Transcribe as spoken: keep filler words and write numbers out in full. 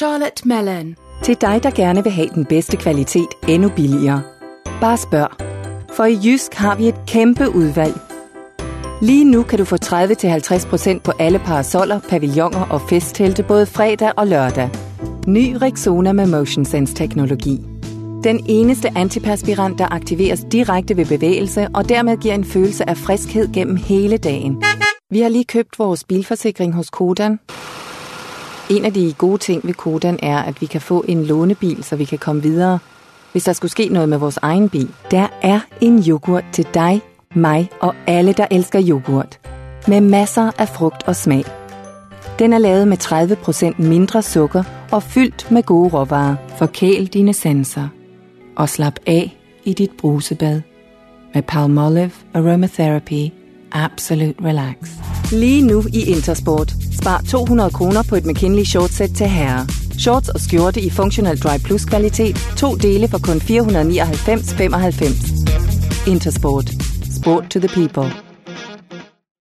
Charlotte Melon. Til dig, der gerne vil have den bedste kvalitet endnu billigere. Bare spørg. For i Jysk har vi et kæmpe udvalg. Lige nu kan du få tredive til halvtreds procent på alle parasoller, pavilloner og festtelte både fredag og lørdag. Ny Rexona med Motion Sense-teknologi. Den eneste antiperspirant, der aktiveres direkte ved bevægelse og dermed giver en følelse af friskhed gennem hele dagen. Vi har lige købt vores bilforsikring hos Codan. En af de gode ting ved Codan er, at vi kan få en lånebil, så vi kan komme videre, hvis der skulle ske noget med vores egen bil. Der er en yoghurt til dig, mig og alle, der elsker yoghurt. Med masser af frugt og smag. Den er lavet med tredive procent mindre sukker og fyldt med gode råvarer. Forkæl dine sanser. Og slap af i dit brusebad. Med Palmolive Aromatherapy. Absolute relax. Lige nu i Intersport. Spar to hundrede kroner på et McKinley shortsæt til herre. Shorts og skjorte i Functional Dry Plus kvalitet. To dele for kun fire hundrede nioghalvfems komma femoghalvfems. Intersport. Sport to the people.